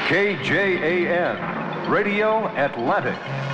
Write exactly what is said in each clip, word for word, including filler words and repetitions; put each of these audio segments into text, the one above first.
K J A N, Radio Atlantic.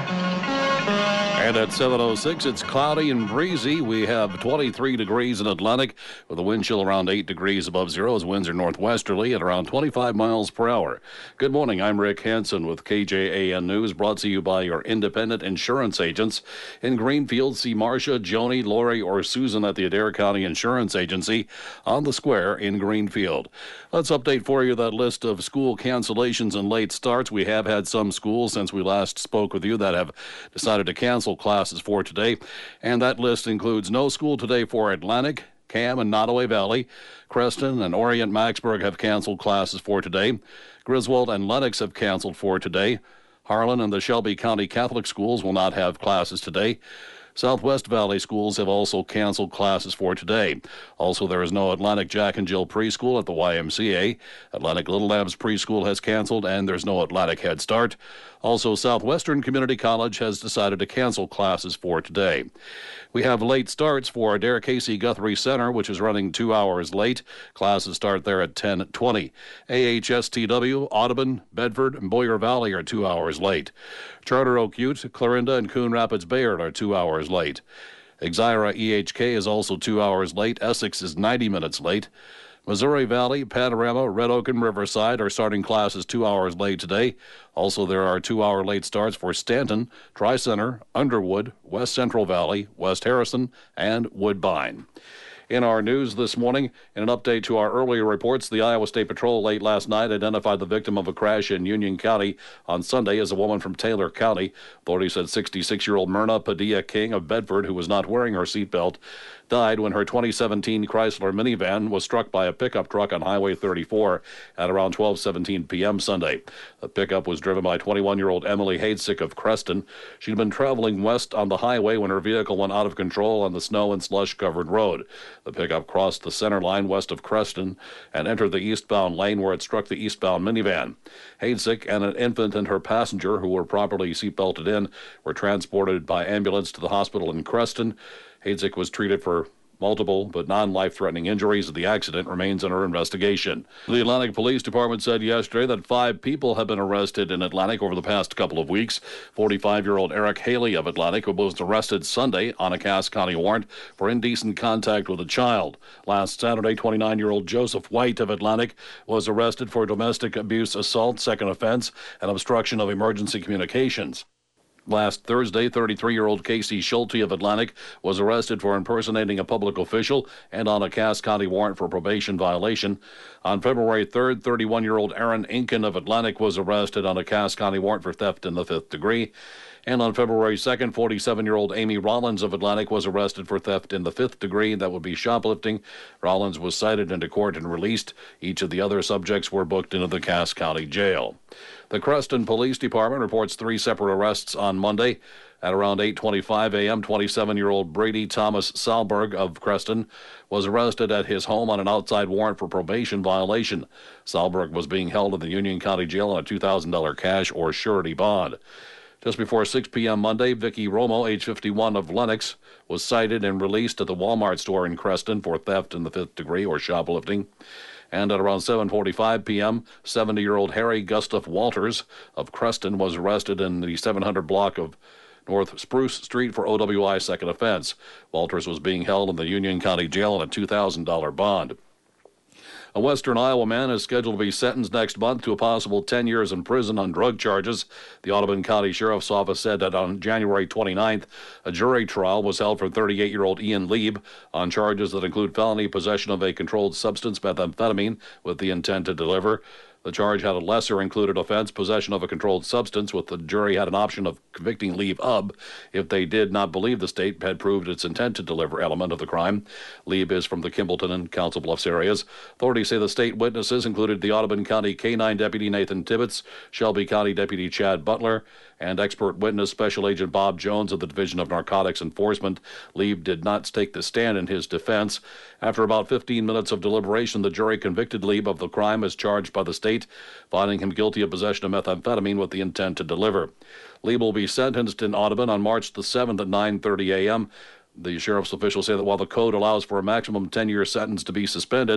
And at seven oh six, it's cloudy and breezy. We have twenty-three degrees in Atlantic with a wind chill around eight degrees above zero as winds are northwesterly at around twenty-five miles per hour. Good morning. I'm Rick Hansen with K J A N News, brought to you by your independent insurance agents. In Greenfield, see Marcia, Joni, Lori, or Susan at the Adair County Insurance Agency on the square in Greenfield. Let's update for you that list of school cancellations and late starts. We have had some schools since we last spoke with you that have decided to cancel classes for today, and that list includes no school today for Atlantic, Cam and Nottoway Valley. Creston and Orient Maxburg have canceled classes for today. Griswold and Lennox have canceled for today. Harlan and the Shelby County Catholic Schools will not have classes today. Southwest Valley schools have also canceled classes for today. Also, there is no Atlantic Jack and Jill preschool at the Y M C A. Atlantic Little Lambs preschool has canceled, and there's no Atlantic Head Start. Also, Southwestern Community College has decided to cancel classes for today. We have late starts for Adair Casey Guthrie Center, which is running two hours late. Classes start there at ten twenty. A H S T W, Audubon, Bedford, and Boyer Valley are two hours late. Charter Oak Ute, Clarinda, and Coon Rapids Bayard are two hours late. Exira E H K is also two hours late. Essex is ninety minutes late. Missouri Valley, Panorama, Red Oak, and Riverside are starting classes two hours late today. Also, there are two-hour late starts for Stanton, Tri-Center, Underwood, West Central Valley, West Harrison, and Woodbine. In our news this morning, in an update to our earlier reports, the Iowa State Patrol late last night identified the victim of a crash in Union County on Sunday as a woman from Taylor County. Authorities said sixty-six-year-old Myrna Padilla King of Bedford, who was not wearing her seatbelt, died when her twenty seventeen Chrysler minivan was struck by a pickup truck on Highway thirty-four at around twelve seventeen p.m. Sunday. The pickup was driven by twenty-one-year-old Emily Hadesick of Creston. She'd been traveling west on the highway when her vehicle went out of control on the snow and slush-covered road. The pickup crossed the center line west of Creston and entered the eastbound lane where it struck the eastbound minivan. Hadesick and an infant and her passenger, who were properly seatbelted in, were transported by ambulance to the hospital in Creston. Hadesick was treated for multiple but non-life-threatening injuries. The accident remains under investigation. The Atlantic Police Department said yesterday that five people have been arrested in Atlantic over the past couple of weeks. forty-five-year-old Eric Haley of Atlantic, who was arrested Sunday on a Cass County warrant for indecent contact with a child. Last Saturday, twenty-nine-year-old Joseph White of Atlantic was arrested for domestic abuse assault, second offense, and obstruction of emergency communications. Last Thursday, thirty-three-year-old Casey Schulte of Atlantic was arrested for impersonating a public official and on a Cass County warrant for probation violation. On February third, thirty-one-year-old Aaron Inken of Atlantic was arrested on a Cass County warrant for theft in the fifth degree. And on February second, forty-seven-year-old Amy Rollins of Atlantic was arrested for theft in the fifth degree. That would be shoplifting. Rollins was cited into court and released. Each of the other subjects were booked into the Cass County Jail. The Creston Police Department reports three separate arrests on Monday. At around eight twenty-five a.m., twenty-seven-year-old Brady Thomas Salberg of Creston was arrested at his home on an outside warrant for probation violation. Salberg was being held in the Union County Jail on a two thousand dollars cash or surety bond. Just before six p.m. Monday, Vicky Romo, age fifty-one, of Lennox, was cited and released at the Walmart store in Creston for theft in the fifth degree or shoplifting. And at around seven forty-five p.m., seventy-year-old Harry Gustav Walters of Creston was arrested in the seven hundred block of North Spruce Street for O W I second offense. Walters was being held in the Union County Jail on a two thousand dollars bond. A western Iowa man is scheduled to be sentenced next month to a possible ten years in prison on drug charges. The Audubon County Sheriff's Office said that on January twenty-ninth, a jury trial was held for thirty-eight-year-old Ian Lieb on charges that include felony possession of a controlled substance, methamphetamine, with the intent to deliver. The charge had a lesser included offense, possession of a controlled substance, with the jury had an option of convicting Lieb Ub if they did not believe the state had proved its intent to deliver element of the crime. Lieb is from the Kimballton and Council Bluffs areas. Authorities say the state witnesses included the Audubon County K nine Deputy Nathan Tibbetts, Shelby County Deputy Chad Butler, and expert witness Special Agent Bob Jones of the Division of Narcotics Enforcement. Lieb did not take the stand in his defense. After about fifteen minutes of deliberation, the jury convicted Lieb of the crime as charged by the state, finding him guilty of possession of methamphetamine with the intent to deliver. Lieb will be sentenced in Audubon on March the seventh at nine thirty a.m. The sheriff's officials say that while the code allows for a maximum ten-year sentence to be suspended,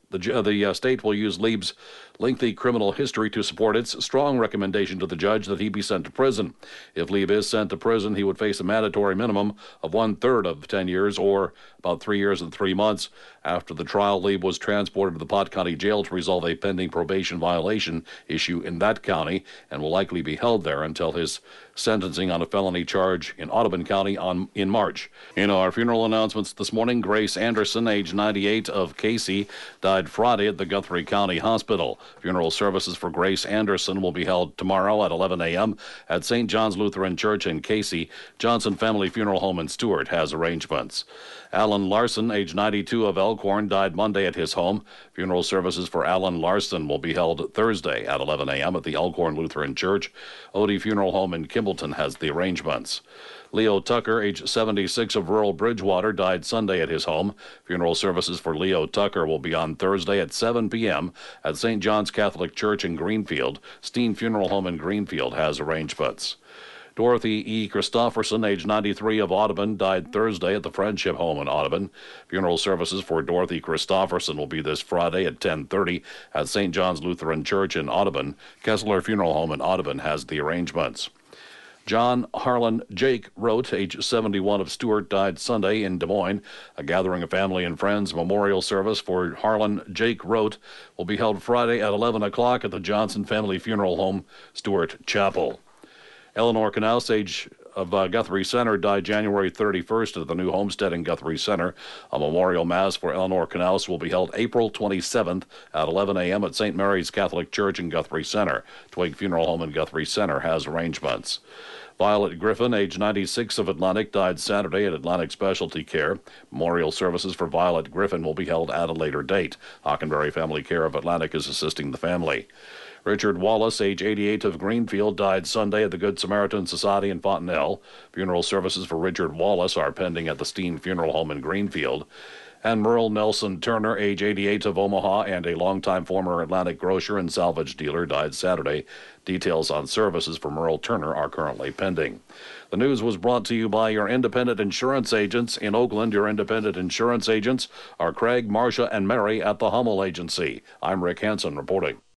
The, ju- the uh, state will use Lieb's lengthy criminal history to support its strong recommendation to the judge that he be sent to prison. If Lieb is sent to prison, he would face a mandatory minimum of one-third of ten years, or about three years and three months. After the trial, Lieb was transported to the Pot County Jail to resolve a pending probation violation issue in that county and will likely be held there until his sentencing on a felony charge in Audubon County on in March. In our funeral announcements this morning, Grace Anderson, age ninety-eight, of Casey, died Friday at the Guthrie County Hospital. Funeral services for Grace Anderson will be held tomorrow at eleven a.m. at Saint John's Lutheran Church in Casey. Johnson Family Funeral Home in Stewart has arrangements. Alan Larson, age ninety-two, of Elkhorn, died Monday at his home. Funeral services for Alan Larson will be held Thursday at eleven a.m. at the Elkhorn Lutheran Church. Odie Funeral Home in Kimballton has the arrangements. Leo Tucker, age seventy-six, of rural Bridgewater, died Sunday at his home. Funeral services for Leo Tucker will be on Thursday at seven p.m. at Saint John's Catholic Church in Greenfield. Steen Funeral Home in Greenfield has arrangements. Dorothy E. Christofferson, age ninety-three, of Audubon, died Thursday at the Friendship Home in Audubon. Funeral services for Dorothy Christofferson will be this Friday at ten thirty at Saint John's Lutheran Church in Audubon. Kessler Funeral Home in Audubon has the arrangements. John Harlan Jake Rote, age seventy-one, of Stewart, died Sunday in Des Moines. A gathering of family and friends memorial service for Harlan Jake Rote will be held Friday at eleven o'clock at the Johnson Family Funeral Home, Stewart Chapel. Eleanor Knaus, age of uh, Guthrie Center, died January thirty-first at the new homestead in Guthrie Center. A memorial mass for Eleanor Knaus will be held April twenty-seventh at eleven a.m. at Saint Mary's Catholic Church in Guthrie Center. Twig Funeral Home in Guthrie Center has arrangements. Violet Griffin, age ninety-six, of Atlantic, died Saturday at Atlantic Specialty Care. Memorial services for Violet Griffin will be held at a later date. Hockenberry Family Care of Atlantic is assisting the family. Richard Wallace, age eighty-eight, of Greenfield, died Sunday at the Good Samaritan Society in Fontenelle. Funeral services for Richard Wallace are pending at the Steen Funeral Home in Greenfield. And Merle Nelson Turner, age eighty-eight, of Omaha and a longtime former Atlantic grocer and salvage dealer, died Saturday. Details on services for Merle Turner are currently pending. The news was brought to you by your independent insurance agents. In Oakland, your independent insurance agents are Craig, Marcia, and Mary at the Hummel Agency. I'm Rick Hansen reporting.